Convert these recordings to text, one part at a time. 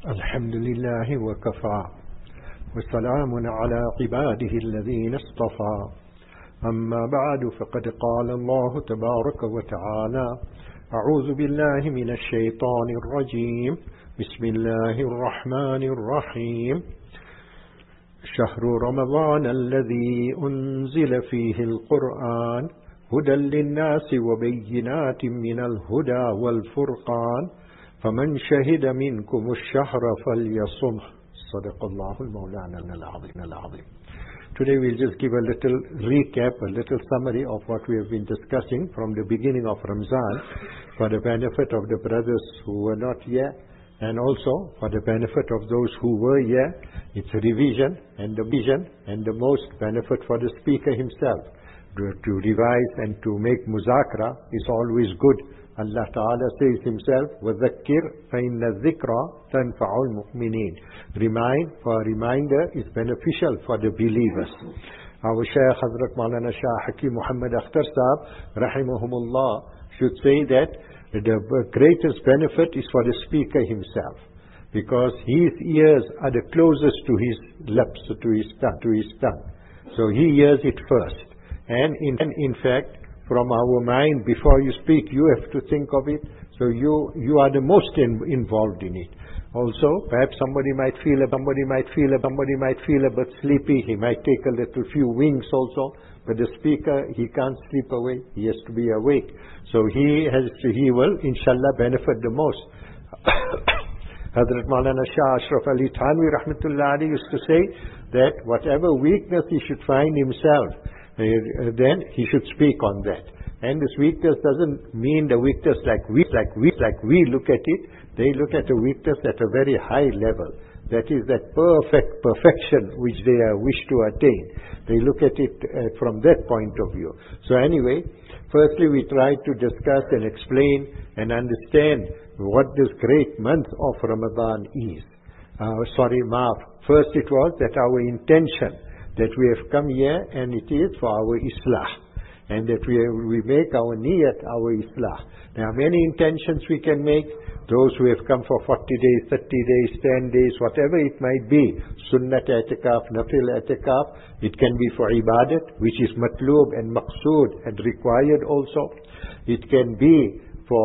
الحمد لله وكفى وسلام على عباده الذين اصطفى أما بعد فقد قال الله تبارك وتعالى أعوذ بالله من الشيطان الرجيم بسم الله الرحمن الرحيم شهر رمضان الذي أنزل فيه القرآن هدى للناس وبينات من الهدى والفرقان فمن شهد منكم الشهر فليصمه صدق الله المولانا العظيم. Today we'll just give a little recap, a little summary of what we have been discussing from the beginning of Ramzan for the benefit of the brothers who were not here and also for the benefit of those who were here. It's a revision and the vision and the most benefit for the speaker himself. To revise and to make muzakra is always good. Allah Ta'ala says himself, وَذَكِّرْ فَإِنَّ الذِّكْرَى تَنْفَعُ الْمُؤْمِنِينَ. Remind, for a reminder is beneficial for the believers. Our Shaykh Hazrat Maulana Shah Hakim Muhammad Akhtar Sahab, rahimahumullah, should say that the greatest benefit is for the speaker himself, because his ears are the closest to his lips, to his tongue. So he hears it first. And in fact, from our mind, before you speak, you have to think of it. So you are the most involved in it. Also, perhaps somebody might feel a bit sleepy. He might take a little few winks also. But the speaker, he can't sleep away. He has to be awake. So he will, inshallah, benefit the most. Hazrat Maulana Shah Ashraf Ali Thanwi Rahmatullah Ali used to say that whatever weakness he should find himself, then he should speak on that. And this weakness doesn't mean the weakness like we look at it. They look at a weakness at a very high level. That is that perfection which they wish to attain. They look at it from that point of view. So anyway, firstly we try to discuss and explain and understand what this great month of Ramadan is. First it was that our intention that we have come here and it is for our islah, and that we make our niyat our islah. There are many intentions we can make. Those who have come for 40 days, 30 days, 10 days, whatever it might be, sunnat i'tikaf, nafil i'tikaf, it can be for ibadat, which is matlub and maqsood and required also. It can be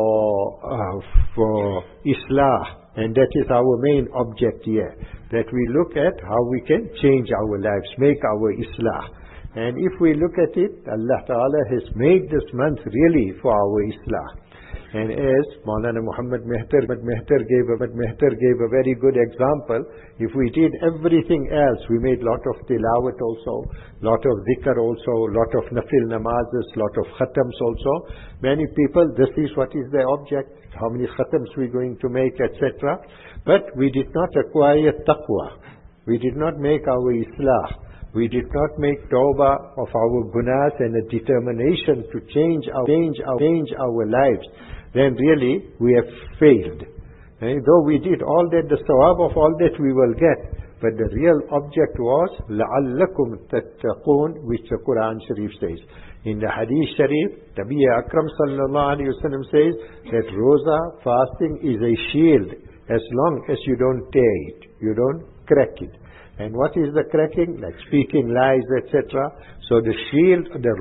for islah, and that is our main object here, that we look at how we can change our lives, make our islah. And if we look at it, Allah Ta'ala has made this month really for our islah. And as Maulana Muhammad Mehtar gave a very good example, if we did everything else, we made lot of tilawat also, lot of dhikr also, lot of nafil namazes, lot of khatams also. Many people, this is what is their object, how many khatams we're going to make, etc. But we did not acquire taqwa. We did not make our islah. We did not make tawbah of our gunas and a determination to change our lives. Then really we have failed. And though we did all that, the sawab of all that we will get. But the real object was لَعَلَّكُمْ تَتَّقُونَ, which the Quran Sharif says. In the Hadith Sharif, Nabi Akram sallallahu alayhi wa sallam says that roza, fasting, is a shield as long as you don't tear it, you don't crack it. And what is the cracking? Like speaking lies, etc. So the shield, the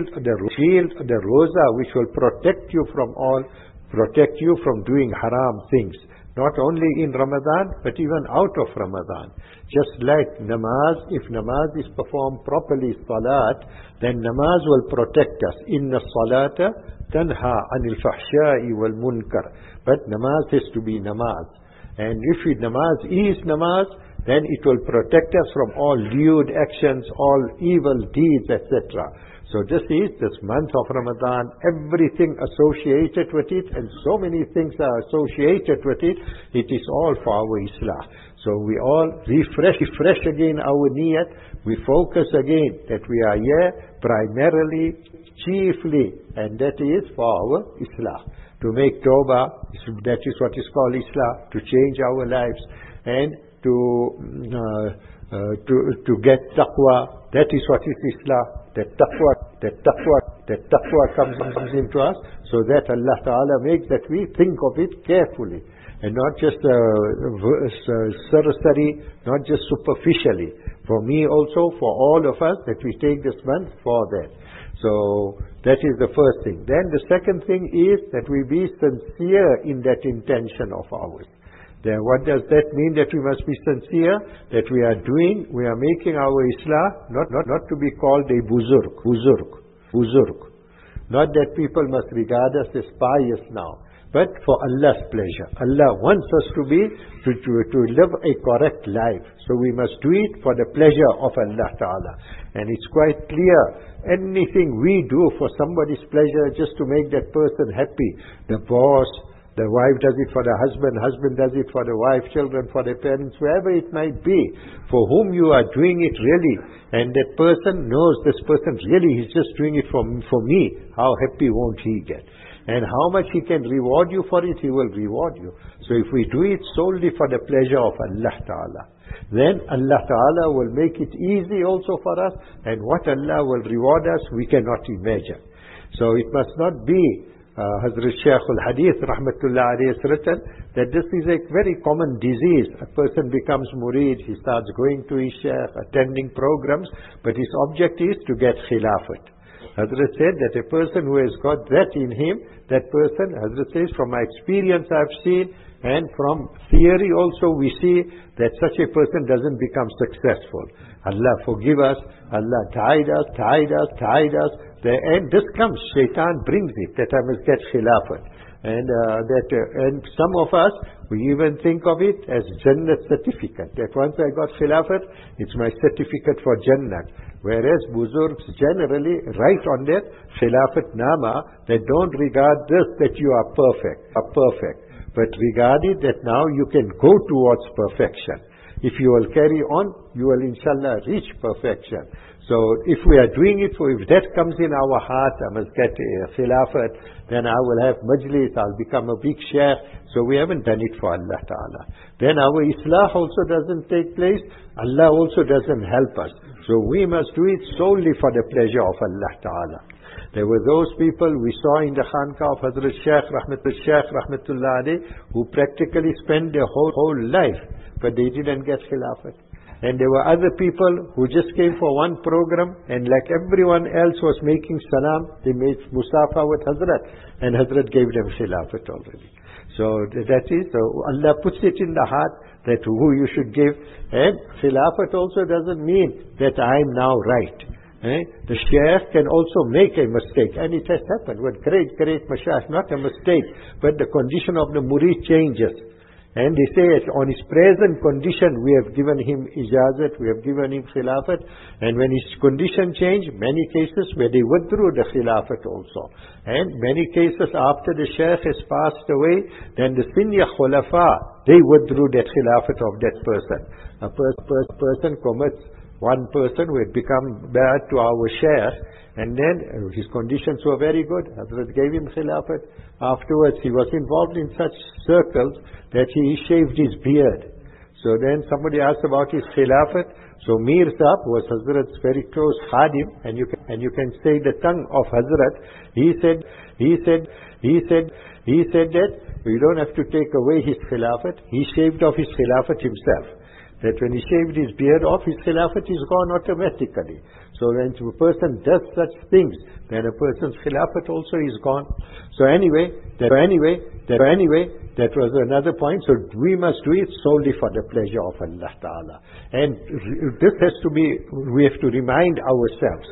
roza, which will protect you from doing haram things. Not only in Ramadan, but even out of Ramadan. Just like namaz, if namaz is performed properly, salat, then namaz will protect us. Inna salata tanha anil fahsha'i wal munkar. But namaz has to be namaz. And if namaz is namaz, then it will protect us from all lewd actions, all evil deeds, etc. So this month of Ramadan, everything associated with it, and so many things are associated with it, it is all for our islah. So we all refresh again our niyat, we focus again that we are here primarily, chiefly, and that is for our islah. To make tawbah, that is what is called islah, to change our lives, and to get taqwa, that is what is islah. That taqwa comes into us, so that Allah Ta'ala makes that we think of it carefully. and not just cursory, not just superficially. For me also, for all of us, that we take this month for that. So that is the first thing. Then the second thing is that we be sincere in that intention of ours. Then what does that mean? That we must be sincere, that we are making our Islah not to be called a buzurg. Not that people must regard us as pious now, but for Allah's pleasure. Allah wants us to live a correct life. So we must do it for the pleasure of Allah Ta'ala. And it's quite clear, anything we do for somebody's pleasure, just to make that person happy, the boss, the wife does it for the husband, husband does it for the wife, children for their parents, wherever it might be, for whom you are doing it really, and that person knows this person really is just doing it for me, how happy won't he get? And how much he can reward you for it, he will reward you. So if we do it solely for the pleasure of Allah Ta'ala, then Allah Ta'ala will make it easy also for us, and what Allah will reward us, we cannot imagine. So it must not be Hazrat Shaykh al-Hadith rahmatullah alayhi has written that this is a very common disease. A person becomes murid, he starts going to his shaykh, attending programs, but his object is to get khilafat. Hazrat said that a person who has got that in him, that person, Hazrat says, from my experience I've seen, and from theory also we see that such a person doesn't become successful. Allah forgive us, Allah guide us, and this comes, shaitan brings it, that I must get khilafat. And and some of us, we even think of it as Jannat certificate, that once I got khilafat, it's my certificate for Jannat. Whereas Buzurgs generally write on that khilafat nama, they don't regard this that you are perfect, but regard it that now you can go towards perfection. If you will carry on, you will inshallah reach perfection. So if we are doing it if that comes in our heart, I must get khilafat, then I will have majlis, I'll become a big shaykh. So we haven't done it for Allah Ta'ala. Then our Islah also doesn't take place, Allah also doesn't help us. So we must do it solely for the pleasure of Allah Ta'ala. There were those people we saw in the Khanqah of Hazrat Shaykh Rahmatullah alayhi, who practically spent their whole life, but they didn't get khilafat. And there were other people who just came for one program, and like everyone else was making salam, they made musafa with Hazrat, and Hazrat gave them khilafat already. So that is, Allah puts it in the heart that who you should give. And khilafat also doesn't mean that I'm now right. The shaykh can also make a mistake, and it has happened with great mashayikh, not a mistake, but the condition of the murid changes. And they say on his present condition we have given him ijazat, we have given him khilafat, and when his condition changed, many cases where they withdrew the khilafat also. And many cases after the shaykh has passed away, then the senior khulafa, they withdrew that khilafat of that person. A person commits, one person who had become bad to our shaykh, and then his conditions were very good, Hazrat gave him khilafat. Afterwards he was involved in such circles that he shaved his beard. So then somebody asked about his khilafat. So Mir Sahib was Hazrat's very close khadim, and you can say the tongue of Hazrat. He said that you don't have to take away his khilafat. He shaved off his khilafat himself. That when he shaved his beard off, his khilafat is gone automatically. So when a person does such things, then a person's khilafat also is gone. So anyway, that was another point. So we must do it solely for the pleasure of Allah Ta'ala. And this has to be, we have to remind ourselves.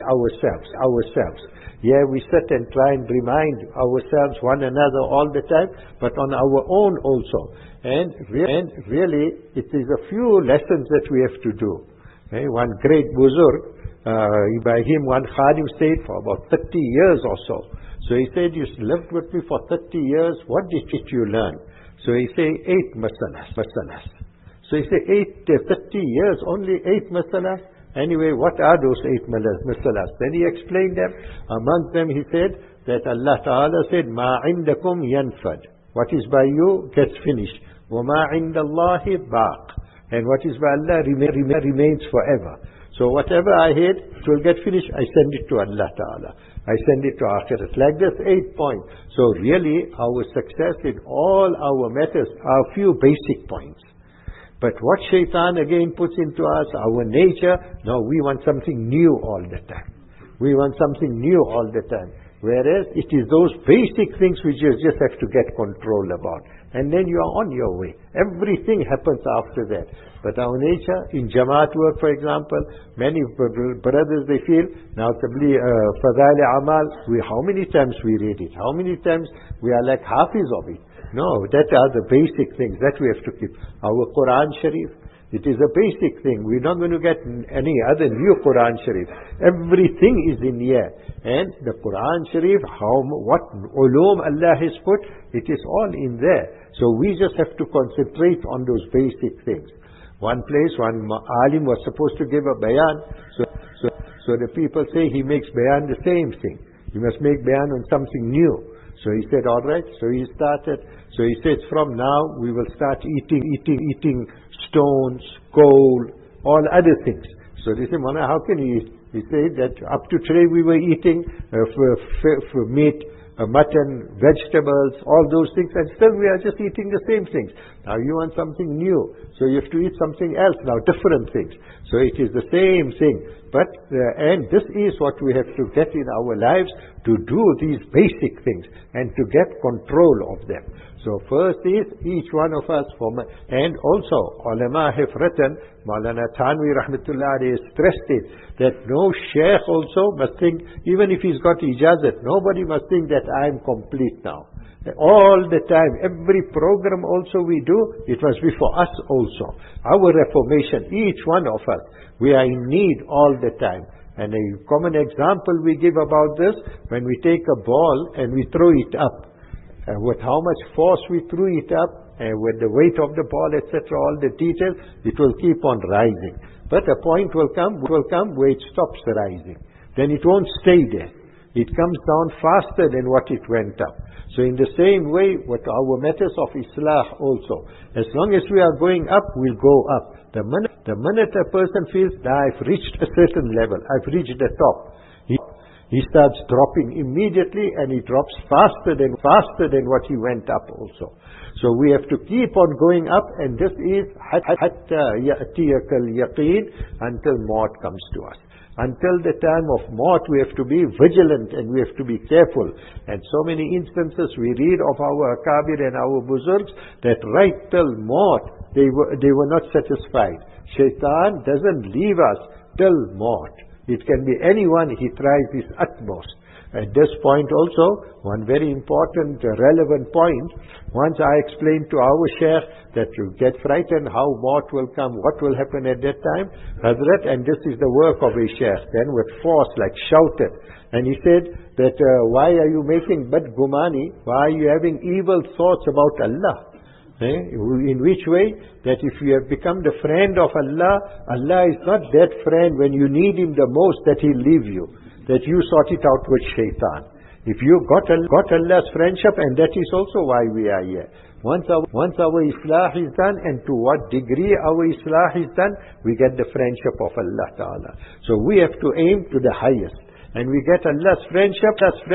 Yeah, we sit and try and remind ourselves, one another all the time, but on our own also. And really, it is a few lessons that we have to do. One great buzurg, by him one khadim stayed for about 30 years or so. So he said, you lived with me for 30 years, what did you learn? So he said, 8 masalas. So he said, 30 years, only 8 masalas? Anyway, what are those 8 masalas? Then he explained them. Among them he said that Allah Ta'ala said, مَا عِنْدَكُمْ يَنْفَدْ. What is by you gets finished. وَمَا عِنْدَ اللَّهِ بَاقٍ. And what is by Allah remains forever. So whatever I had, it will get finished. I send it to Allah Ta'ala. I send it to Akhirat. Like this, 8 points. So really, our success in all our matters are a few basic points. But what Shaitan again puts into us, our nature, no, we want something new all the time. We want something new all the time. Whereas it is those basic things which you just have to get control about. And then you are on your way. Everything happens after that. But our nature, in Jamaat work, for example, many brothers, they feel, now Fadail Amal, how many times we read it? How many times we are like Hafiz of it? No, that are the basic things that we have to keep. Our Quran Sharif, it is a basic thing. We're not going to get any other new Quran Sharif. Everything is in here. And the Quran Sharif, what ulum Allah has put, it is all in there. So we just have to concentrate on those basic things. One place, one alim was supposed to give a bayan. So the people say he makes bayan the same thing. You must make bayan on something new. So he said, all right. So he started. So he says, from now we will start eating stones, coal, all other things. So they say, Mona, how can you eat? He said that up to today we were eating for meat, mutton, vegetables, all those things, and still we are just eating the same things. Now you want something new, so you have to eat something else now, different things. So it is the same thing. But, and this is what we have to get in our lives, to do these basic things, and to get control of them. So first is, each one of us, and also, ulama have written, Maulana Thanvi Rahmatullah has stressed it, that no sheikh also must think, even if he's got ijazat, nobody must think that I am complete now. All the time, every program also we do, it must be for us also. Our reformation, each one of us, we are in need all the time. And a common example we give about this, when we take a ball and we throw it up, with how much force we threw it up, and with the weight of the ball, etc., all the details, it will keep on rising. But a point will come where it stops rising. Then it won't stay there. It comes down faster than what it went up. So in the same way, with our matters of Islah also, as long as we are going up, we'll go up. The minute a person feels that I've reached a certain level, I've reached the top, he starts dropping immediately, and he drops faster than what he went up also. So we have to keep on going up, and this is hatta ya'tiyakal yaqeen, until maut comes to us. Until the time of maut, we have to be vigilant and we have to be careful. And so many instances we read of our akabir and our buzurgs that right till maut, they were not satisfied. Shaitan doesn't leave us till maut. It can be anyone, he tries his utmost. At this point also, one very important, relevant point, once I explained to our sheikh that you get frightened how maut will come, what will happen at that time, Hazrat, and this is the work of a sheikh, then with force, like shouted, and he said that, why are you making bad gumani, why are you having evil thoughts about Allah? In which way? That if you have become the friend of Allah, Allah is not that friend when you need Him the most that He'll leave you. That you sort it out with Shaitan. If you got Allah's friendship, and that is also why we are here. Once our Islah is done, and to what degree our Islah is done, we get the friendship of Allah Ta'ala. So we have to aim to the highest. And we get Allah's friendship,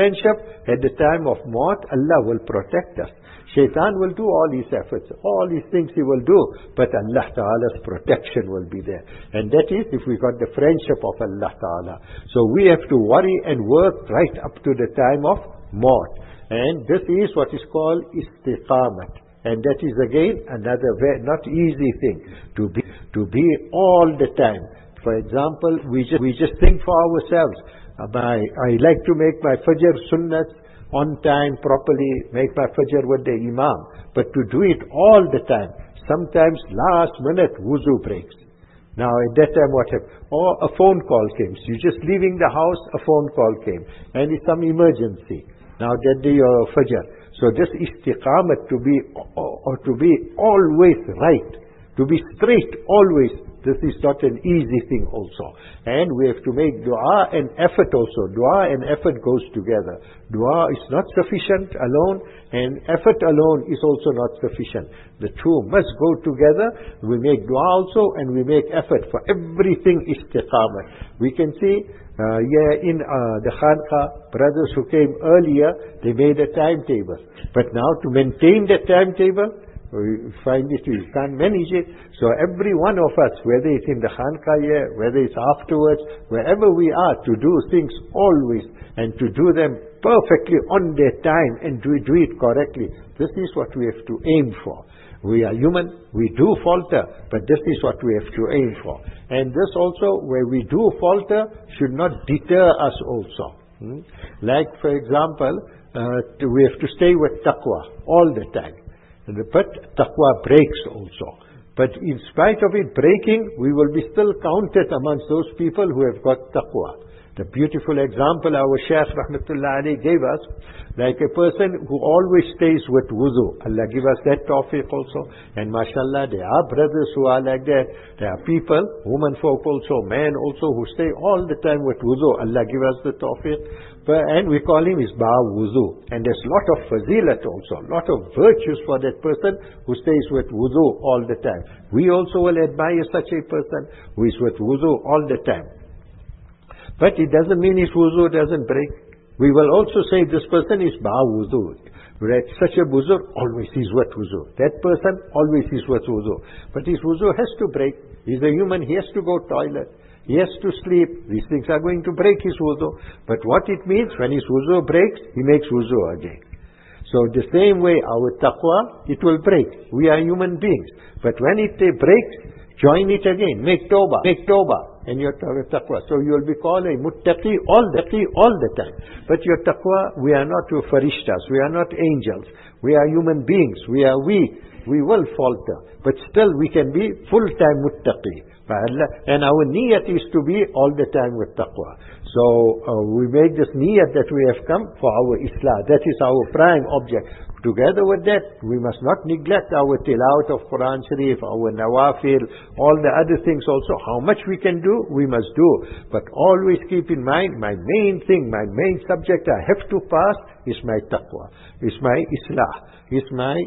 at the time of maut, Allah will protect us. Shaitan will do all his efforts, all these things he will do, but Allah Ta'ala's protection will be there. And that is if we got the friendship of Allah Ta'ala. So we have to worry and work right up to the time of maut. And this is what is called istiqamat. And that is again another very not easy thing, to be all the time. For example, we just think for ourselves, I like to make my Fajr sunnats on time, properly, make my Fajr with the Imam. But to do it all the time, sometimes last minute wuzu breaks. Now at that time what happened? Or a phone call came. So you're just leaving the house, a phone call came. And it's some emergency. Now that day your Fajr. So this istiqamat to be always right. to be straight always. This is not an easy thing also. And we have to make dua and effort also. Dua and effort goes together. Dua is not sufficient alone, and effort alone is also not sufficient. The two must go together. We make dua also, and we make effort. For everything istiqamah. We can see in the Khanqa, brothers who came earlier, they made a timetable. But now to maintain that timetable, we find it, we can't manage it. So every one of us, whether it's in the Khanqa here, whether it's afterwards, wherever we are, to do things always, and to do them perfectly on their time, and do it correctly. This is what we have to aim for. We are human, we do falter, but this is what we have to aim for. And this also, where we do falter, should not deter us also. Like, for example, we have to stay with taqwa all the time. But taqwa breaks also. But in spite of it breaking, we will be still counted amongst those people who have got taqwa. The beautiful example our Shaykh Rahmatullah Ali gave us, like a person who always stays with wudu. Allah give us that tawfiq also. And mashallah, there are brothers who are like that. There are people, women folk also, men also, who stay all the time with wudu. Allah give us the tawfiq. And we call him Isba wudu. And there's a lot of fazilat also, a lot of virtues for that person who stays with wudu all the time. We also will admire such a person who is with wudu all the time. But it doesn't mean his wuzu doesn't break. We will also say this person is ba wuzu. Right? Such a wuzu always is with wuzu. That person always is with wuzu. But his wuzu has to break. He's a human, he has to go toilet. He has to sleep. These things are going to break his wuzu. But what it means, when his wuzu breaks, he makes wuzu again. So the same way our taqwa, it will break. We are human beings. But when it breaks, join it again. Make tawbah. And your taqwa. So you will be called a muttaqi all the time. But your taqwa, we are not farishtas, we are not angels. We are human beings. We are weak. We will falter. But still we can be full-time muttaqi. And our niyat is to be all the time with taqwa. So we make this niyat that we have come for our islah. That is our prime object. Together with that, we must not neglect our tilawat of Quran Sharif, our nawafil, all the other things also. How much we can do, we must do. But always keep in mind, my main thing, my main subject I have to pass is my taqwa, is my islah, is my,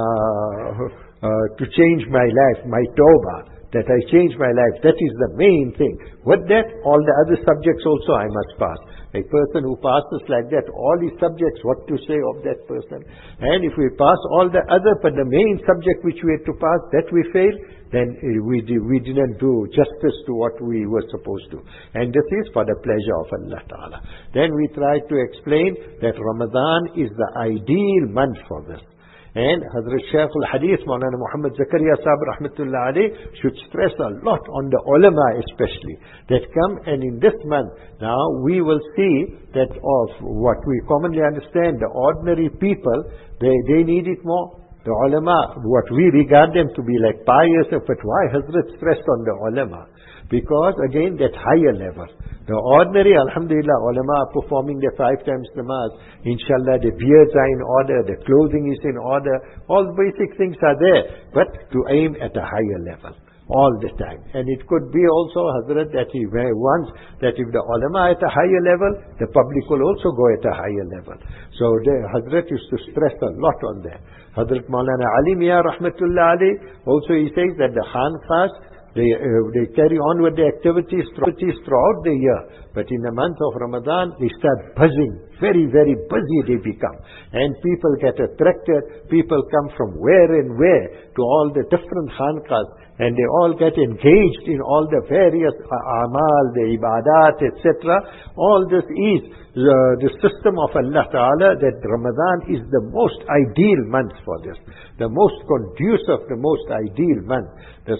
to change my life, my tawbah. That I change my life. That is the main thing. With that, all the other subjects also I must pass. A person who passes like that, all his subjects, what to say of that person. And if we pass all the other, but the main subject which we had to pass, that we fail, then we didn't do justice to what we were supposed to. And this is for the pleasure of Allah Ta'ala. Then we try to explain that Ramadan is the ideal month for this. And Hazrat Shaykh al-Hadith, Maulana Muhammad Zakaria Sahib Rahmatullah Ali, should stress a lot on the ulama especially, that come, and in this month, now we will see that of what we commonly understand, the ordinary people, they need it more. The ulama, what we regard them to be like pious, but why Hazrat stressed on the ulama? Because again, that higher level. The ordinary, alhamdulillah, ulama are performing their 5 times namaz. Inshallah, the beards are in order, the clothing is in order, all basic things are there. But to aim at a higher level, all the time. And it could be also, Hazrat, that he wants that if the ulama at a higher level, the public will also go at a higher level. So the Hazrat used to stress a lot on that. Hazrat Maulana Ali Mian Rahmatullah Ali, also he says that the Khanqahs, they carry on with the activities throughout the year. But in the month of Ramadan, they start buzzing. Very, very busy they become. And people get attracted. People come from where and where to all the different khanqahs. And they all get engaged in all the various amal, the ibadat, etc. All this is the system of Allah Ta'ala, that Ramadan is the most ideal month for this. The most conducive, the most ideal month. This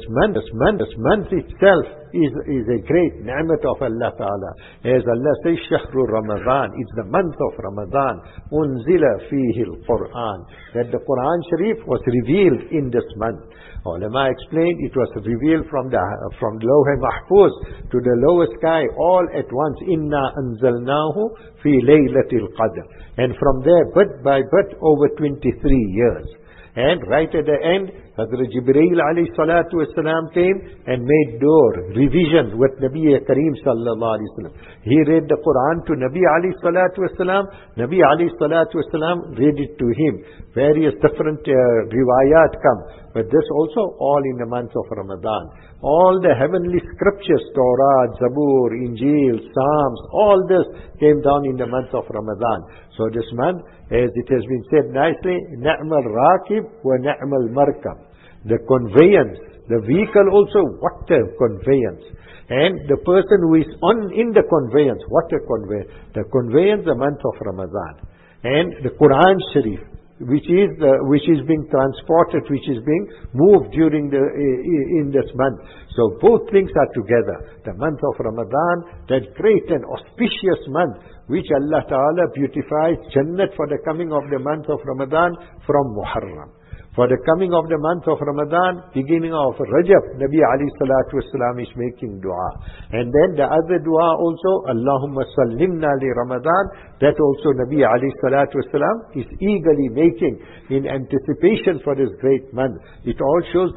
month itself is a great ni'mat of Allah Ta'ala. As Allah says, Shahru Ramadan, it's the month of Ramadan. Unzila fihi al-Quran. That the Quran Sharif was revealed in this month. Ulama explained it was revealed from Lawh Mahfuz to the lower sky all at once. Inna anzalnahu fi laylatil qadr. And from there, bit by bit, over 23 years. And right at the end, Hazrat Jibreel alayhi salatu wasalam came and made revision with Nabi Kareem sallallahu alayhi wasallam. He read the Quran to Nabi alayhi salatu wasalam. Nabi alayhi salatu wasalam read it to him. Various different riwayat come. But this also all in the month of Ramadan. All the heavenly scriptures, Torah, Zabur, Injil, Psalms, all this came down in the month of Ramadan. So this month, as it has been said nicely, Na'mal Rakib wa Na'mal Markab. The conveyance, the vehicle also, what a conveyance. And the person who is in the conveyance, what a conveyance. The conveyance, the month of Ramadan. And the Quran Sharif, which is being transported, which is being moved during in this month. So both things are together. The month of Ramadan, that great and auspicious month, which Allah Ta'ala beautifies Jannat for the coming of the month of Ramadan from Muharram. For the coming of the month of Ramadan, beginning of Rajab, Nabi alayhi salatu wasalam is making dua. And then the other dua also, Allahumma sallimna li Ramadan, that also Nabi alayhi salatu wasalam is eagerly making in anticipation for this great month. It all shows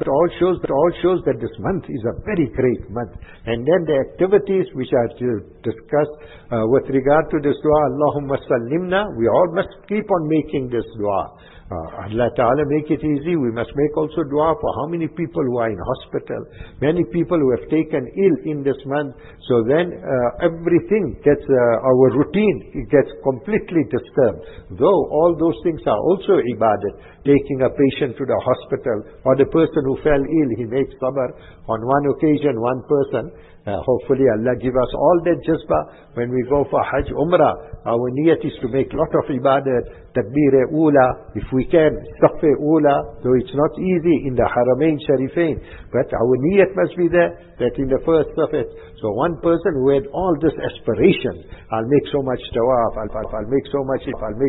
that this month is a very great month. And then the activities which are discussed with regard to this dua, Allahumma sallimna, we all must keep on making this dua. Allah Ta'ala make it easy. We must make also dua for how many people who are in hospital, many people who have taken ill in this month. So then everything gets, our routine gets completely disturbed. Though all those things are also ibadat, taking a patient to the hospital, or the person who fell ill, he makes sabr. On one occasion, one person, hopefully Allah give us all that jazba when we go for Hajj Umrah. Our niyat is to make lot of ibadat, takbir-e-ula, if we can, saf-e-ula, though it's not easy in the Haramain Sharifain, but our niyat must be there, that in the first saf. So one person who had all this aspiration, I'll make so much tawaf, I'll make so much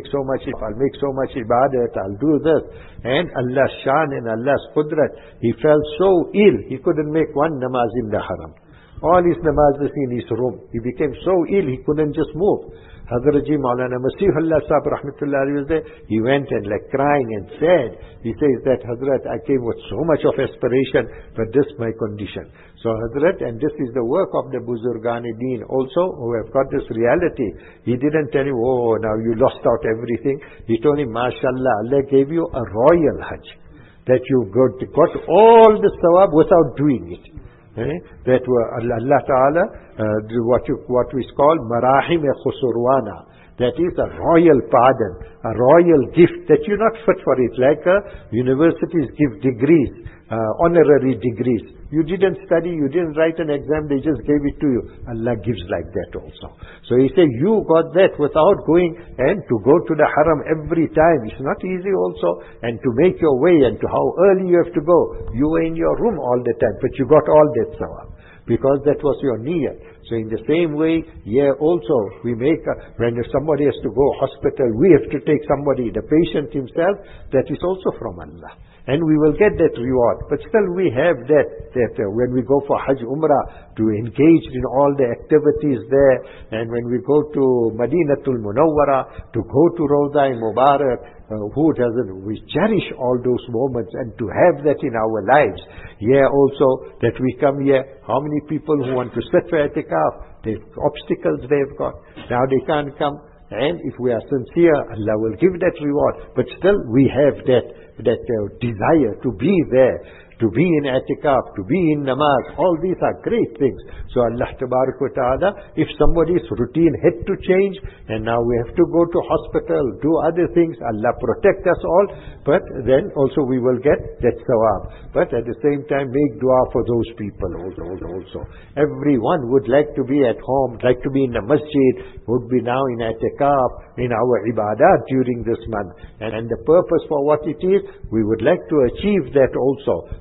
ibadat, I'll do this, and Allah's shan and Allah's qudrat, he felt so ill, he couldn't make one namaz in the haram. All his namazes in his room. He became so ill, he couldn't just move. Hazrat Ji Maulana Masihullah Sahib Rahmatullah was there. He went and like crying and sad. He says that, Hazrat, I came with so much of aspiration, but this my condition. So Hazrat, and this is the work of the Buzurgan-e-Deen also, who have got this reality. He didn't tell him, oh, now you lost out everything. He told him, MashaAllah, Allah gave you a royal Hajj. That you got all the sawab without doing it. That Allah Ta'ala, what we call marahim-e-khusurwana. That is a royal pardon, a royal gift that you're not fit for it. Like universities give degrees, honorary degrees. You didn't study, you didn't write an exam, they just gave it to you. Allah gives like that also. So he said, you got that without going, and to go to the haram every time, it's not easy also. And to make your way, and to how early you have to go. You were in your room all the time, but you got all that sawab. Because that was your niyyah. So in the same way, here also, we make, when somebody has to go hospital, we have to take somebody, the patient himself, that is also from Allah. And we will get that reward. But still we have that when we go for Hajj Umrah, to engage in all the activities there. And when we go to Madinatul Munawwara, to go to Rawda Mubarak, who doesn't? We cherish all those moments, and to have that in our lives. Here also, that we come here, how many people who want to sit for i'tikaf, the obstacles they've got. Now they can't come. And if we are sincere, Allah will give that reward. But still we have that desire to be there, to be in i'tikaf, to be in namaz. All these are great things. So Allah Tabarak wa Ta'ala, if somebody's routine had to change, and now we have to go to hospital, do other things, Allah protect us all, but then also we will get that sawab. But at the same time, make dua for those people also. Everyone would like to be at home, like to be in the masjid, would be now in i'tikaf, in our ibadat during this month. And the purpose for what it is, we would like to achieve that also.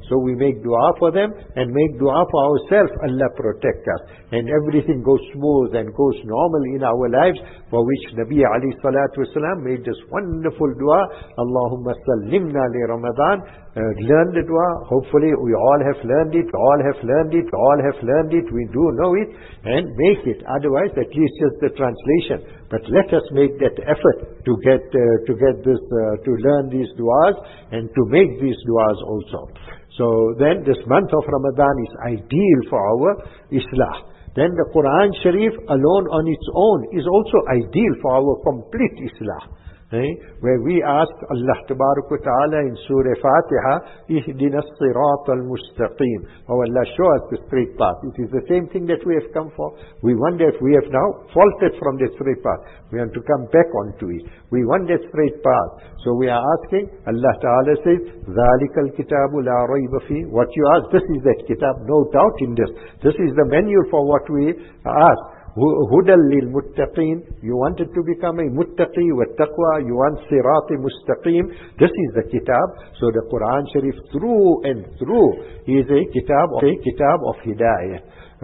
So we make dua for them and make dua for ourselves. Allah protect us. And everything goes smooth and goes normal in our lives, for which Nabi alayhi salatu wasalam made this wonderful dua, Allahumma sallimna li Ramadan. Learn the dua. Hopefully we all have learned it, all have learned it, all have learned it. We do know it, and make it. Otherwise, at least just the translation. But let us make that effort to get this, to learn these duas and to make these duas also. So then this month of Ramadan is ideal for our Islah. Then the Quran Sharif alone on its own is also ideal for our complete Islah. Where we ask Allah Tabarak wa Ta'ala in Surah Fatiha, Ihdina as-sirat al-mustaqim. Oh Allah, show us the straight path. It is the same thing that we have come for. We wonder if we have now faulted from the straight path. We want to come back onto it. We want that straight path. So we are asking, Allah Ta'ala says, ذَلِكَ الْكِتَابُ لَا رَيْبَ فِيهِ. What you ask, this is that kitab, no doubt in this. This is the manual for what we ask. Hudal lil muttaqeen. You wanted to become a muttaqi wa taqwa. You want sirati mustaqim. This is the kitab. So the Quran Sharif through and through is a kitab of hidayah.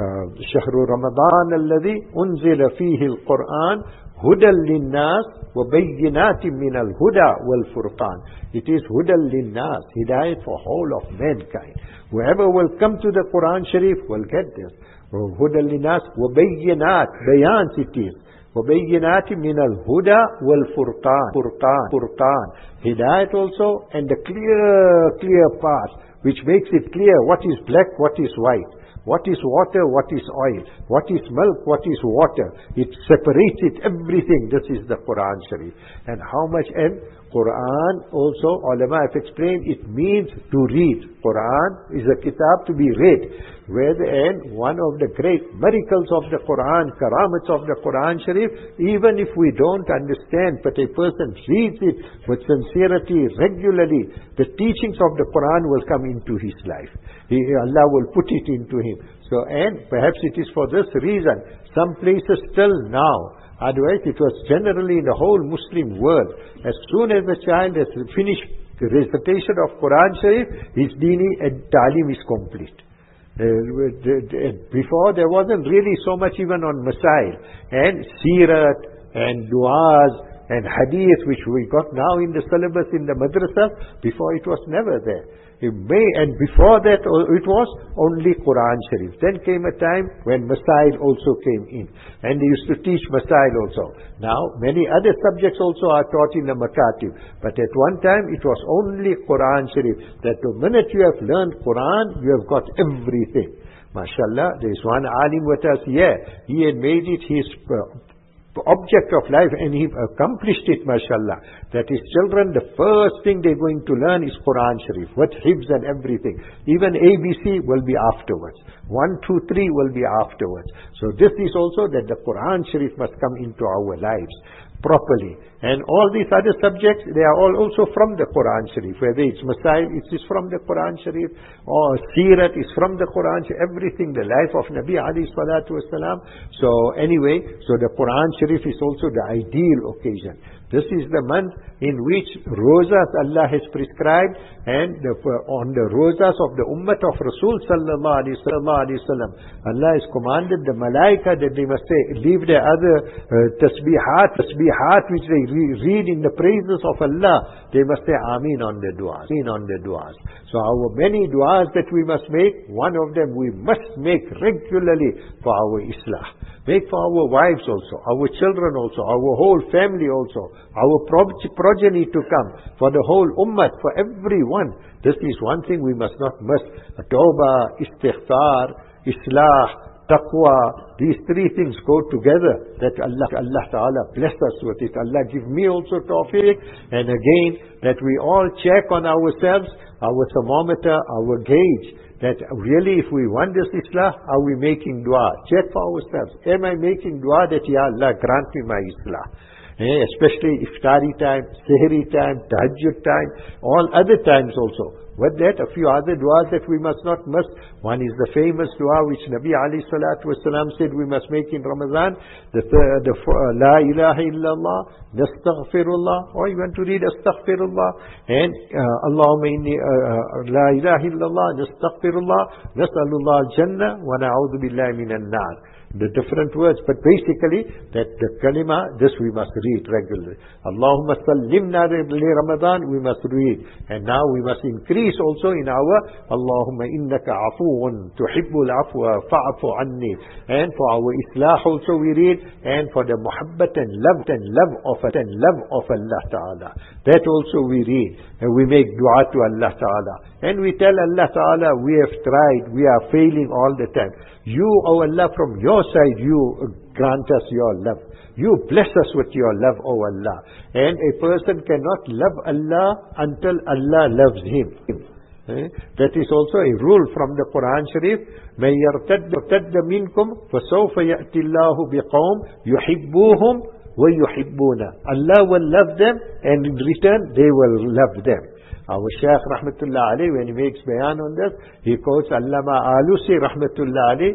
شهر رمضان الذي أنزل فيه القرآن هدى للناس وبينات من الهدى والفرقان. It is هدى للناس, hidayah for whole of mankind. Whoever will come to the Quran Sharif will get this. هدى للناس وبينات, bayans it is. وبينات من الهدى والفرقان. Furqan. Hidayat also, and the clear path, which makes it clear what is black, what is white. What is water, what is oil, what is milk, what is water. It separates it, everything. This is the Quran Sharif. And how much, and Quran also, ulama have explained, it means to read. Quran is a kitab to be read. And one of the great miracles of the Quran, karamats of the Quran Sharif, even if we don't understand, but a person reads it with sincerity regularly, the teachings of the Quran will come into his life. Allah will put it into him. So, and perhaps it is for this reason, some places still now, otherwise it was generally in the whole Muslim world, as soon as the child has finished the recitation of Quran Sharif, his dini and talim is complete. Before there wasn't really so much even on Masail and Sirat and Du'as and Hadith, which we got now in the syllabus in the madrasa. Before it was never there. And before that it was only Quran Sharif. Then came a time when Masail also came in, and they used to teach Masail also. Now many other subjects also are taught in the Makatib, but at one time it was only Quran Sharif, that the minute you have learned Quran, you have got everything. MashaAllah, there is one alim with us here. He had made it his object of life, and he accomplished it, mashallah, that his children, the first thing they're going to learn is Quran Sharif, with hifz and everything. Even ABC will be afterwards. 1, 2, 3 will be afterwards. So this is also that the Quran Sharif must come into our lives properly. And all these other subjects, they are all also from the Quran Sharif. Whether it's Masail, it is from the Quran Sharif, or Sirat is from the Quran Sharif, everything, the life of Nabi alayhi salatu wasalam. So anyway, so the Quran Sharif is also the ideal occasion. This is the month in which rosas Allah has prescribed, and on the rosas of the ummah of Rasul sallallahu alaihi wasallam, Allah has commanded the malaika that they must say, leave their other tasbihat which they read in the praises of Allah, they must say Ameen on the du'as. So our many du'as that we must make, one of them we must make regularly for our Islah. Make for our wives also, our children also, our whole family also, our progeny to come, for the whole ummah, for everyone. This is one thing we must not miss. Tawbah, istighfar, islah, taqwa, these three things go together, that Allah Ta'ala bless us with it. Allah give me also tawfiq, and again, that we all check on ourselves, our thermometer, our gauge, that really if we want this Islah, are we making dua? Check for ourselves. Am I making dua that, Ya Allah, grant me my Islah? Especially iftari time, sehri time, tahajjud time, all other times also. With that, a few other du'as that we must not miss. One is the famous dua which Nabi alayhi salatu wasalam said we must make in Ramadan. La ilaha illallah, nastaghfirullah, or you want to read astaghfirullah, and Allahumma inni la ilaha illallah, nastaghfirullah, nas'alullah al-jannah, wa na'udhu billahi minan nar. The different words, but basically that the kalima, this we must read regularly. Allahumma sallimna li Ramadan, we must read. And now we must increase also in our Allahumma innaka afuun tuhibbul afwa fa'afu anni. And for our islah also we read, and for the muhabbat and love of Allah Ta'ala. That also we read. And we make dua to Allah Ta'ala. And we tell Allah Ta'ala, we have tried, we are failing all the time. You, O Allah, from your side, you grant us your love. You bless us with your love, O Allah. And a person cannot love Allah until Allah loves him. That is also a rule from the Quran Sharif. مَنْ يَرْتَدَّ مِنْكُمْ فَسَوْفَ يَأْتِ اللَّهُ بِقَوْمٍ يُحِبُّوهُمْ وَيُحِبُّونَ. Allah will love them, and in return they will love them. Our Shaykh Rahmatullah Ali, when he makes bayan on this, he quotes Allama Alusi Rahmatullah Ali,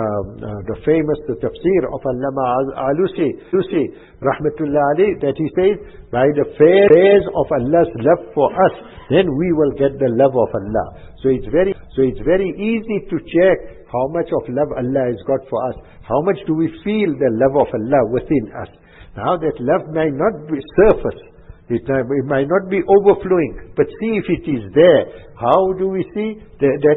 the famous tafsir of Allama Alusi Rahmatullah Ali, that he says, by the phase of Allah's love for us, then we will get the love of Allah. So it's very easy to check how much of love Allah has got for us. How much do we feel the love of Allah within us? Now that love may not be surface. It might not be overflowing, but see if it is there. How do we see that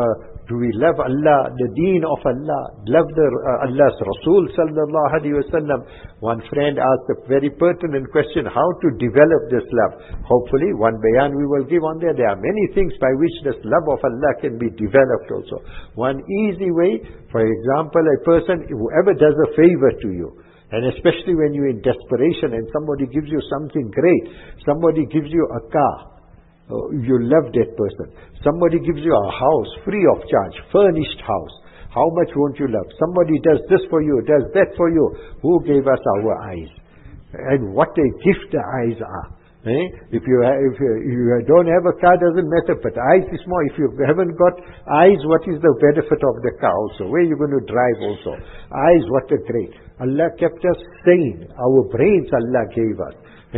do we love Allah, the deen of Allah, love Allah's Rasul sallallahu alaihi wasallam? One friend asked a very pertinent question, how to develop this love. Hopefully one bayan we will give on there. There are many things by which this love of Allah can be developed also. One easy way, for example, a person, whoever does a favor to you, and especially when you're in desperation and somebody gives you something great, somebody gives you a car, you love that person. Somebody gives you a house free of charge, furnished house. How much won't you love? Somebody does this for you, does that for you. Who gave us our eyes? And what a gift the eyes are. If you don't have a car, doesn't matter, but eyes is more. If you haven't got eyes, what is the benefit of the car also? Where are you going to drive also? Eyes, what a great. Allah kept us sane. Our brains Allah gave us.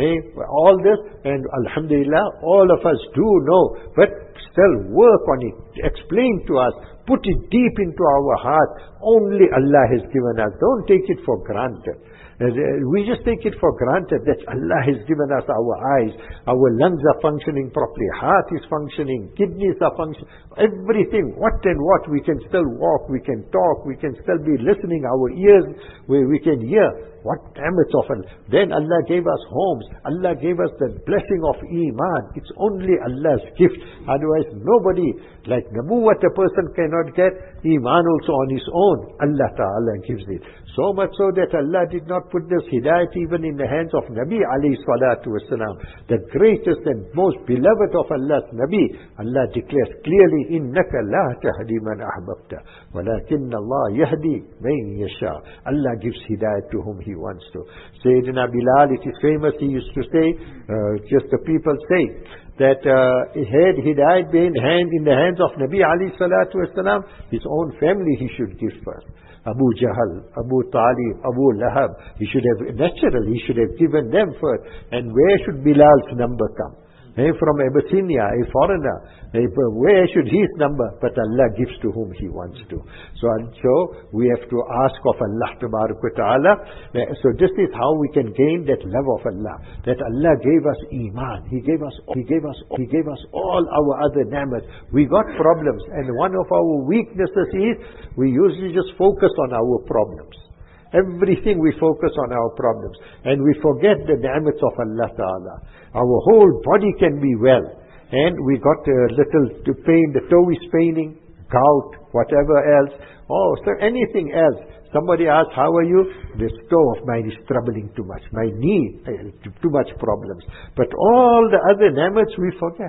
All this, and Alhamdulillah, all of us do know, but still work on it. Explain to us. Put it deep into our heart. Only Allah has given us. Don't take it for granted. We just take it for granted that Allah has given us our eyes, our lungs are functioning properly, heart is functioning, kidneys are functioning, everything, what and what, we can still walk, we can talk, we can still be listening, our ears, where we can hear. What ni'mat of Allah. Then Allah gave us homes. Allah gave us the blessing of Iman. It's only Allah's gift. Otherwise nobody, like Nabuwwat a person cannot get, Iman also on his own. Allah Ta'ala gives it. So much so that Allah did not put this hidayat even in the hands of Nabi alayhi salatu wasalam. The greatest and most beloved of Allah's Nabi. Allah declares clearly, Innaka la tahdi man ahbabta, walakinna Allah yahdi man yasha. Allah gives hidayat to whom He wants to. Sayyidina Bilal, it is famous, he used to say, just the people say, that had hidayat been in the hands of Nabi alayhi salatu wasalam, his own family he should give first. Abu Jahl, Abu Talib, Abu Lahab, he should have given them first. And where should Bilal's number come? From Abyssinia, a foreigner. Where should his number? But Allah gives to whom He wants to. So we have to ask of Allah Ta'ala. So this is how we can gain that love of Allah. That Allah gave us Iman. He gave us all our other ni'mat. We got problems, and one of our weaknesses is we usually just focus on our problems. Everything we focus on our problems, and we forget the ni'mats of Allah Ta'ala. Our whole body can be well, and we got a little pain, the toe is paining, gout, whatever else, so anything else. Somebody asks, how are you? This toe of mine is troubling too much. My knee, too much problems. But all the other ni'mats we forget.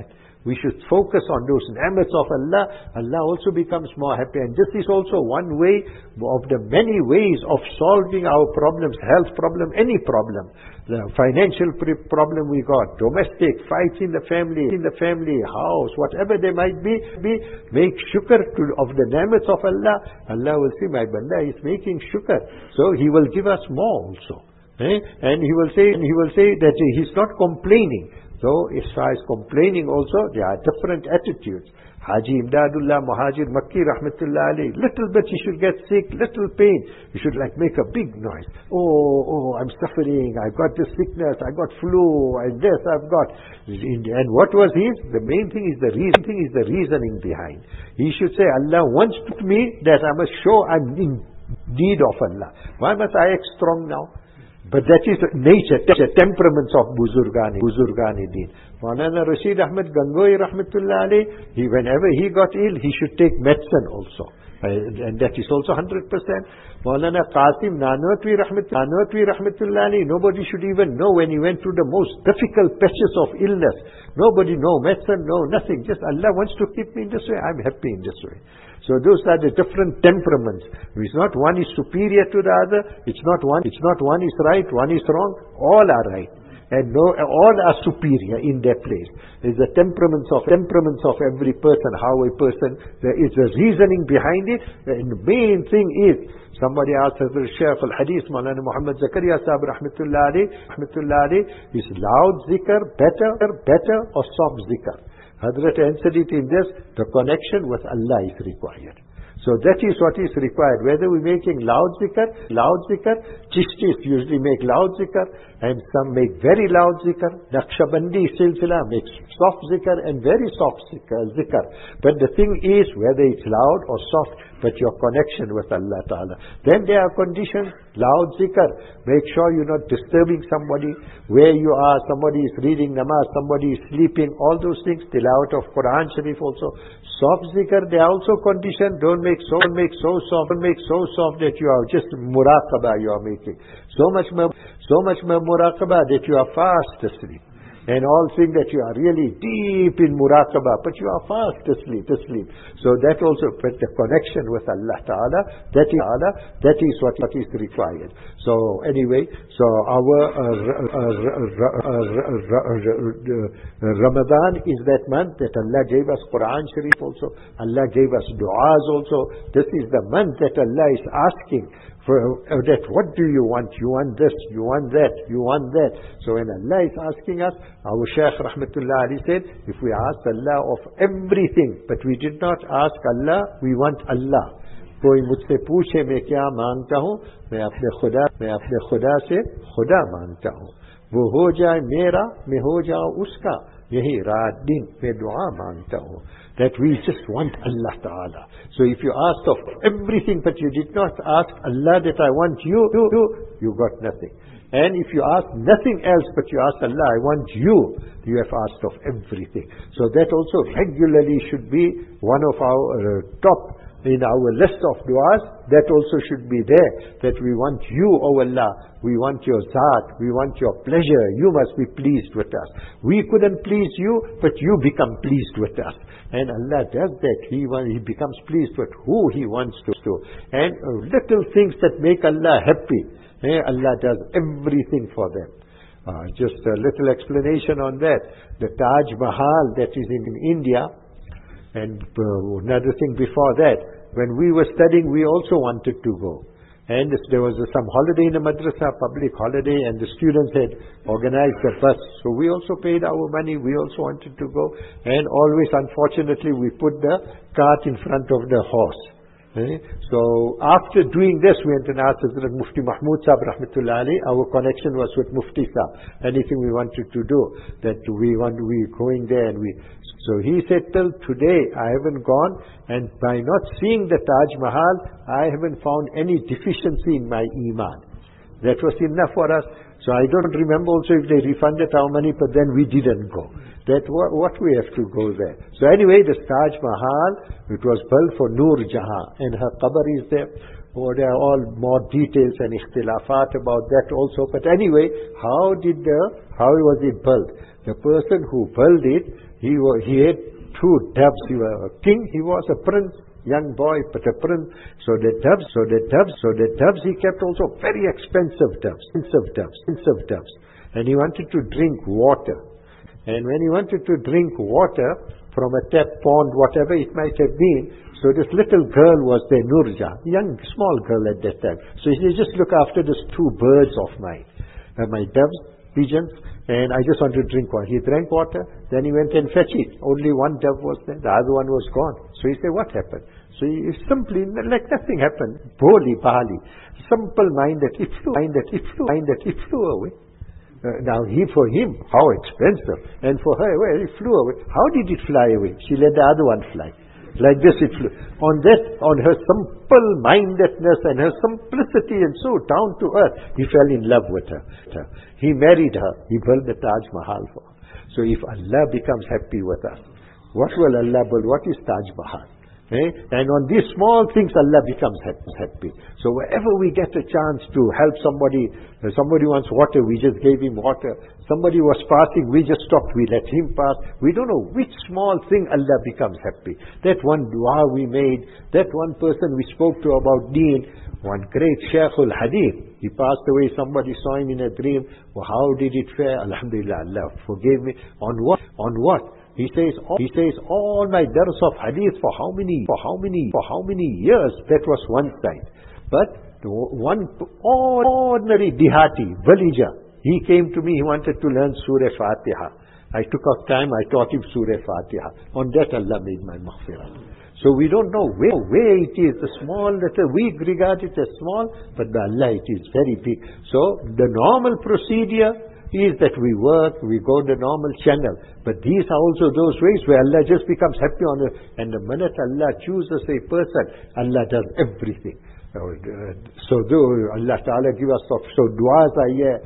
We should focus on those ni'mats of Allah. Allah also becomes more happy. And this is also one way of the many ways of solving our problems, health problem, any problem. The financial problem we got, domestic, fights in the family, house, whatever they might be, make shukr of the ni'mats of Allah. Allah will say, my banda is making shukr. So He will give us more also. And He will say that He's not complaining. So as far as complaining also, there are different attitudes. Haji Imdadullah Muhajir Makki Rahmatullah alayhi, little bit he should get sick, little pain, he should make a big noise. Oh, I'm suffering, I've got this sickness, I got flu, and this I've got. And what was his? The main thing is the reasoning behind. He should say, Allah wants me that I must show I'm in need of Allah. Why must I act strong now? But that is nature, temperaments of Buzurgani Deen. Maulana Rashid Ahmad Gangohi Rahmatullah alayhi, whenever he got ill, he should take medicine also. And that is also 100%. Maulana Qasim Nanotwi Rahmatullah alayhi, nobody should even know when he went through the most difficult patches of illness. Nobody, no medicine, no nothing. Just Allah wants to keep me in this way. I'm happy in this way. So those are the different temperaments. It's not one is superior to the other. It's not one is right, one is wrong. All are right. And all are superior in their place. There's the temperaments of every person, how a person, there is a reasoning behind it. And the main thing is, somebody asked Hazrat Shaykh al-Hadith, Maulana Muhammad Zakaria Sahib Rahmatullah alayhi, is loud zikr better or soft zikr? Hazrat answered it in this, the connection with Allah is required. So that is what is required. Whether we're making loud zikr, Chishtis usually make loud zikr, and some make very loud zikr. Naqshbandi silsila makes soft zikr and very soft zikr. But the thing is, whether it's loud or soft, but your connection with Allah Ta'ala. Then there are conditions, loud zikr. Make sure you're not disturbing somebody. Where you are, somebody is reading namaz, somebody is sleeping, all those things. Tilawat of Quran Sharif also. Soft zikr, they are also conditioned. Don't make so soft that you are just muraqabah you are making. So much muraqabah that you are fast asleep. And all think that you are really deep in muraqabah, but you are fast asleep. So that also, but the connection with Allah Ta'ala, that is what is required. So anyway, so our Ramadan is that month that Allah gave us Quran Sharif also, Allah gave us du'as also. This is the month that Allah is asking that what do you want? You want this, you want that, you want that. So when Allah is asking us, our Shaykh Rahmatullah Ali said, if we ask Allah of everything, but we did not ask Allah, we want Allah. कोई मुझसे पूछे मैं क्या मांगता हूँ, मैं अपने खुदा से खुदा मांगता हूँ. वो हो जाए मेरा, मैं हो जाऊँ उसका. यही रात दिन मैं दुआ मांगता हूँ. That we just want Allah Ta'ala. So if you asked of everything but you did not ask Allah that I want you got nothing. And if you ask nothing else but you ask Allah, I want you have asked of everything. So that also regularly should be one of our top in our list of du'as. That also should be there, that we want you, O Allah, we want your zat, we want your pleasure, you must be pleased with us. We couldn't please you, but you become pleased with us. And Allah does that. He becomes pleased with who He wants to. And little things that make Allah happy, Allah does everything for them. Just a little explanation on that. The Taj Mahal that is in India, and another thing before that, when we were studying, we also wanted to go. And there was some holiday in the madrasa, public holiday, and the students had organized a bus. So we also paid our money, we also wanted to go. And always, unfortunately, we put the cart in front of the horse. So after doing this, we went and asked Hazrat Mufti Mahmud Sahib Rahmatullah alayhi. Our connection was with Mufti Sahib. Anything we wanted to do, that we going there, and so he said, till today I haven't gone, and by not seeing the Taj Mahal, I haven't found any deficiency in my iman. That was enough for us. So I don't remember also if they refunded our money, but then we didn't go. That what we have to go there. So anyway, the Taj Mahal, it was built for Noor Jahan, and her qabr is there. or there are all more details and ikhtilafat about that also. But anyway, how was it built? The person who built it, he had two doves. He was a king, he was a prince, young boy, but a prince. So the doves he kept also very expensive doves. And he wanted to drink water. And when he wanted to drink water from a tap, pond, whatever it might have been, so this little girl was there, Nurja, young, small girl at that time. So he said, just look after these two birds of mine, my doves, pigeons, and I just want to drink water. He drank water, then he went and fetched it. Only one dove was there, the other one was gone. So he said, what happened? So he simply, like nothing happened, Bali, simple-minded, it flew away. Now for him, how expensive. And for her, well, it flew away. How did it fly away? She let the other one fly. Like this it flew. On her simple-mindedness and her simplicity and so down to earth, he fell in love with her. He married her. He built the Taj Mahal for her. So if Allah becomes happy with us, what will Allah build? What is Taj Mahal? And on these small things, Allah becomes happy. So wherever we get a chance to help somebody wants water, we just gave him water. Somebody was passing, we just stopped, we let him pass. We don't know which small thing Allah becomes happy. That one dua we made, that one person we spoke to about deen, one great Shaykhul Hadith, he passed away, somebody saw him in a dream. Well, how did it fare? Alhamdulillah, Allah forgave me. On what? He says all my dars of hadith for how many years? That was one side. But one ordinary dihati, villager, he came to me, he wanted to learn Surah Fatiha. I took out time, I taught him Surah Fatiha. On that Allah made my maghfirah. So we don't know where it is, the small letter, we regard it as small, but by Allah it is very big. So the normal procedure is that we work, we go the normal channel. But these are also those ways where Allah just becomes happy on it. And the minute Allah chooses a person, Allah does everything. So Allah Ta'ala give us, so du'as are here,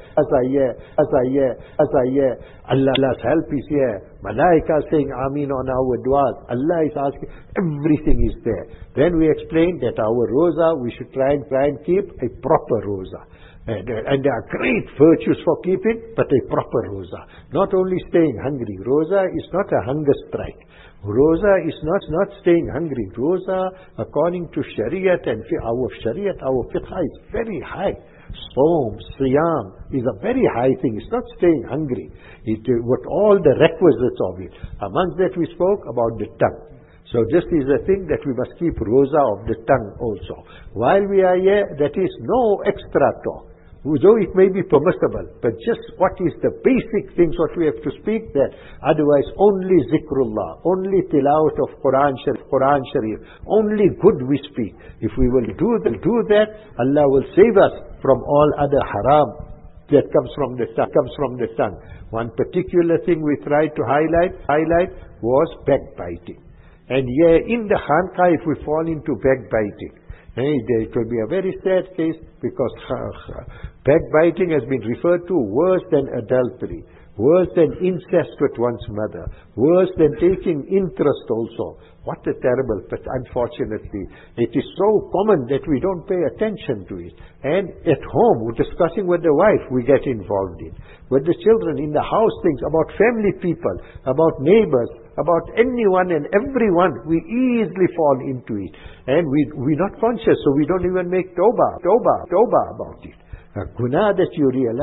Allah's help is here. Malaika saying Ameen on our du'as. Allah is asking, everything is there. Then we explain that our roza, we should try and keep a proper roza. And there are great virtues for keeping, but a proper roza. Not only staying hungry. Roza is not a hunger strike. Roza is not staying hungry. Roza, according to Shariat and our fiqh is very high. Saum, Siyam is a very high thing. It's not staying hungry. With all the requisites of it. Amongst that we spoke about the tongue. So this is a thing that we must keep roza of the tongue also. While we are here, that is no extra talk. Though it may be permissible, but just what is the basic things what we have to speak that. Otherwise, only zikrullah, only tilawat of Quran Sharif, only good we speak. If we will do that, Allah will save us from all other haram that comes from the tongue. One particular thing we tried to highlight was backbiting. And here in the Khanqa, if we fall into backbiting, it will be a very sad case, because backbiting has been referred to worse than adultery, worse than incest with one's mother, worse than taking interest also. What a terrible, but unfortunately, it is so common that we don't pay attention to it. And at home, we're discussing with the wife, we get involved in. With the children, in the house things, about family people, about neighbors, about anyone and everyone, we easily fall into it. And we're not conscious, so we don't even make tawbah about it. A guna that you realize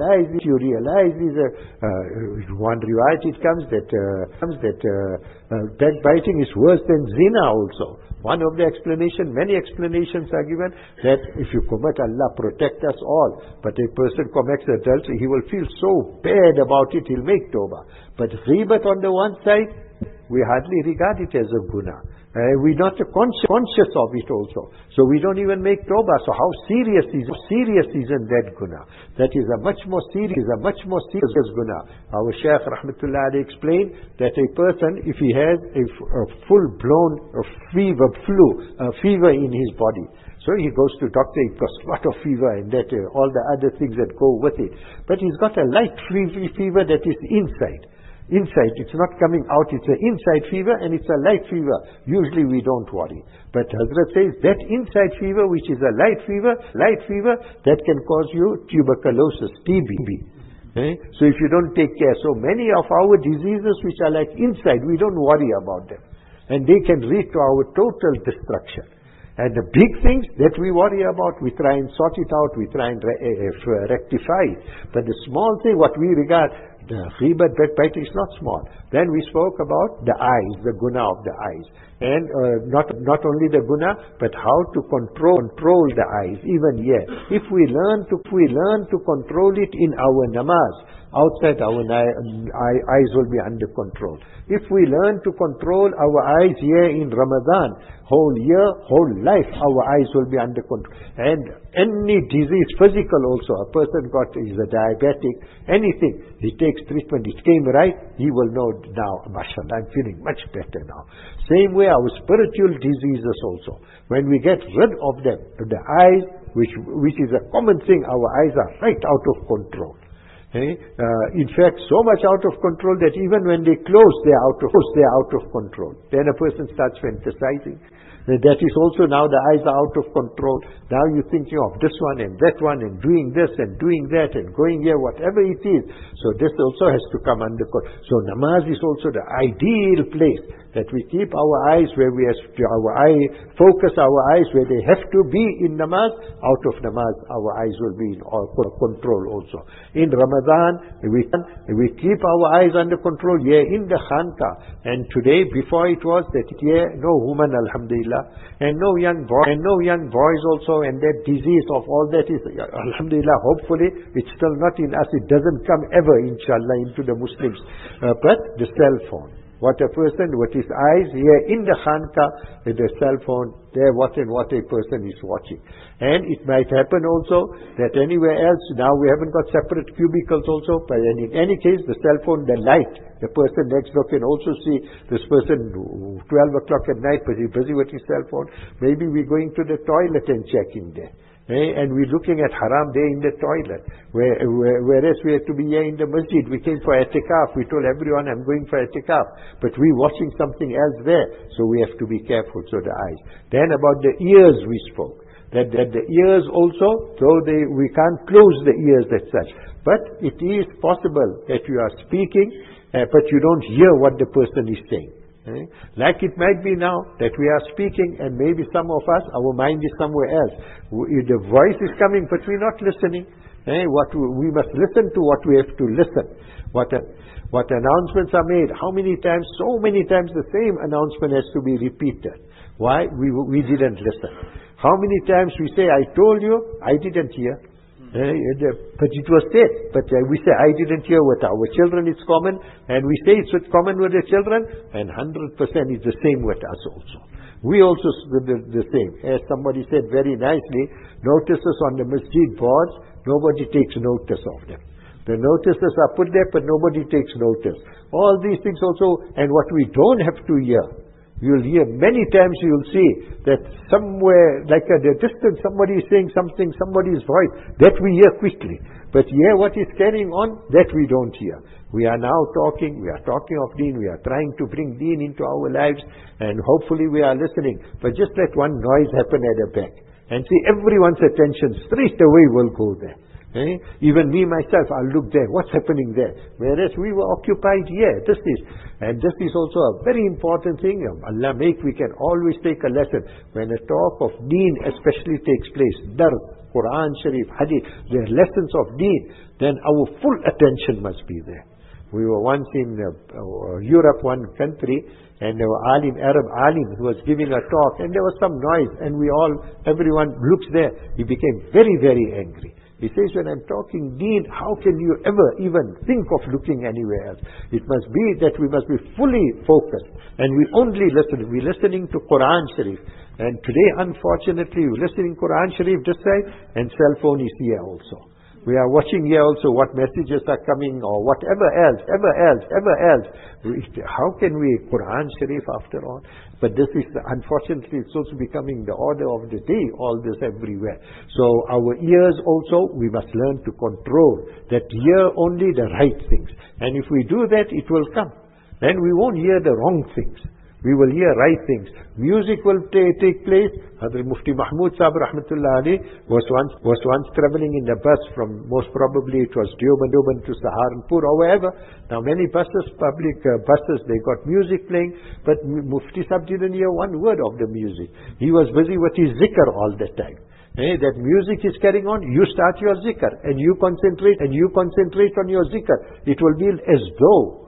is one riwayat it comes that backbiting is worse than zina also. One of the many explanations are given that if you commit, Allah protect us all. But a person commits adultery, he will feel so bad about it, he'll make tawbah. But ghibat on the one side, we hardly regard it as a guna. We're not conscious of it also. So we don't even make tawbah. So how serious isn't that guna? That is a much more serious guna. Our Shaykh Rahmatullah explained that a person, if he has a full-blown fever in his body, so he goes to doctor, he got a lot of fever and that all the other things that go with it. But he's got a light fever that is inside. Inside, it's not coming out, it's an inside fever and it's a light fever. Usually we don't worry. But Hazrat says that inside fever, which is a light fever, that can cause you tuberculosis, TB. So if you don't take care, so many of our diseases which are like inside, we don't worry about them. And they can lead to our total destruction. And the big things that we worry about, we try and sort it out, we try and rectify it. But the small thing, what we regard, the ghibat, backbiting is not small. Then we spoke about the eyes, the guna of the eyes. And not only the guna, but how to control the eyes, even here. If we learn to control it in our namaz, outside our eyes will be under control. If we learn to control our eyes here in Ramadan, whole year, whole life, our eyes will be under control. And any disease, physical also, a person is a diabetic, anything, he takes treatment, it came right, he will know now, mashallah, I'm feeling much better now. Same way our spiritual diseases also. When we get rid of them, the eyes, which is a common thing, our eyes are right out of control. In fact, so much out of control that even when they close, they are out of control. Then a person starts fantasizing. That is also now the eyes are out of control. Now you're thinking of this one and that one and doing this and doing that and going here, whatever it is. So this also has to come under control. So namaz is also the ideal place that we keep our eyes where focus our eyes where they have to be in namaz. Out of namaz, our eyes will be in control also. In Ramadan, we keep our eyes under control here in the khanqa. And today, before it was that here, no woman, alhamdulillah, and no young boys also, and that disease of all that is, alhamdulillah, hopefully, it's still not in us, it doesn't come ever, inshallah, into the Muslims. But the cell phone. What a person, what his eyes, here in the khanqa, with the cell phone, there what a person is watching. And it might happen also that anywhere else, now we haven't got separate cubicles also, but in any case, the cell phone, the light, the person next door can also see this person 12 o'clock at night, but he's busy with his cell phone. Maybe we're going to the toilet and checking there. And we're looking at haram there in the toilet. Whereas we had to be here in the masjid. We came for i'tikaf. We told everyone, I'm going for i'tikaf. But we're watching something else there. So we have to be careful. So the eyes. Then about the ears we spoke. That the ears also, though we can't close the ears as such. But it is possible that you are speaking, but you don't hear what the person is saying. Like it might be now that we are speaking and maybe some of us, our mind is somewhere else. The voice is coming but we're not listening. We must listen to what we have to listen. What announcements are made, how many times, so many times the same announcement has to be repeated. Why? We didn't listen. How many times we say, I told you, I didn't hear. But it was said. But we say, I didn't hear. With our children it's common, and we say it's common with the children, and 100% is the same with us also. We also the same. As somebody said very nicely, notices on the masjid boards, nobody takes notice of them. The notices are put there, but nobody takes notice. All these things also, and what we don't have to hear, you'll hear many times, you'll see that somewhere, like at a distance, somebody is saying something, somebody's voice, that we hear quickly. But here what is carrying on, that we don't hear. We are now talking, we are talking of deen, we are trying to bring deen into our lives, and hopefully we are listening. But just let one noise happen at the back, and see everyone's attention straight away will go there. Even me myself, I'll look there, what's happening there? Whereas we were occupied here. This is also a very important thing. Allah make, we can always take a lesson. When a talk of deen especially takes place, Dars, Quran Sharif, Hadith, the lessons of deen, then our full attention must be there. We were once in Europe, one country, and there were Arab alim who was giving a talk, and there was some noise, and everyone looks there. He became very, very angry. He says, when I'm talking deen, how can you ever even think of looking anywhere else? It must be that we must be fully focused. And we only listen. We're listening to Quran Sharif. And today, unfortunately, we're listening to Quran Sharif this side, and cell phone is here also. We are watching here also what messages are coming or whatever else. How can we, Quran Sharif after all? But this is, unfortunately, it's also becoming the order of the day, all this everywhere. So our ears also, we must learn to control, that hear only the right things. And if we do that, it will come. Then we won't hear the wrong things. We will hear right things. Music will take place. Hadrat Mufti Mahmud Sahib Rahmatullah Ali was once traveling in a bus from, most probably it was Deoband to Saharanpur or wherever. Now many buses, public buses, they got music playing, but Mufti Sahib didn't hear one word of the music. He was busy with his zikr all the time. That music is carrying on, you start your zikr and you concentrate on your zikr. It will be as though,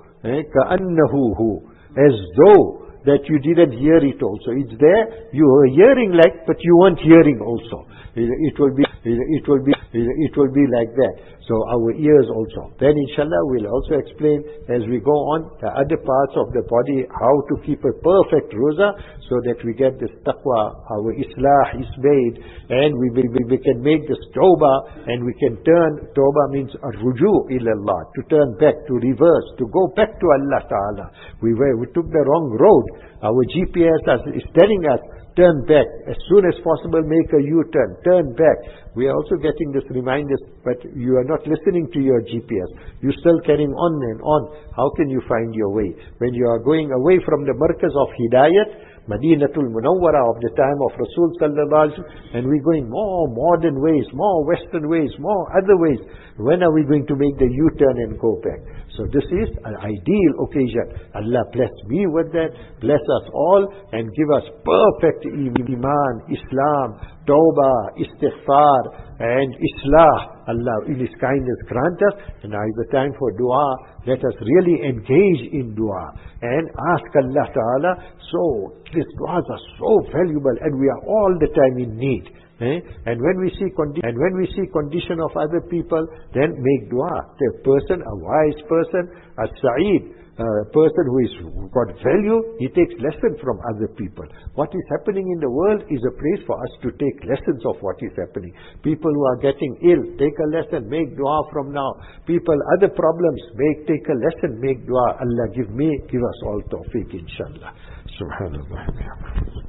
as though that you didn't hear it also. It's there, you are hearing like, but you weren't hearing also. It will be like that. So our ears also. Then inshallah we'll also explain as we go on the other parts of the body, how to keep a perfect roza, so that we get this taqwa, our islah is made, and we can make this tawbah, and we can turn, tawbah means a ruju ilallah, to turn back, to reverse, to go back to Allah Ta'ala. We took the wrong road. Our GPS is telling us, turn back. As soon as possible, make a U-turn. Turn back. We are also getting this reminders, but you are not listening to your GPS. You're still carrying on and on. How can you find your way? When you are going away from the markaz of Hidayat, Madinatul Munawwara of the time of Rasul Sallallahu Alaihi Wasallam, and we're going more modern ways, more Western ways, more other ways. When are we going to make the U-turn and go back? So this is an ideal occasion. Allah bless me with that, bless us all, and give us perfect iman, Islam, tawbah, istighfar, and islah. Allah in His kindness grant us, and now is the time for dua. Let us really engage in dua and ask Allah Ta'ala. So these duas are so valuable, and we are all the time in need. And when we see condition of other people, then make dua. The person, a wise person, a sa'id, a person who is got value, he takes lesson from other people. What is happening in the world is a place for us to take lessons of what is happening. People who are getting ill, take a lesson, make dua from now. People, other problems, take a lesson, make dua. Allah give us all tawfiq, inshallah. Subhanallah.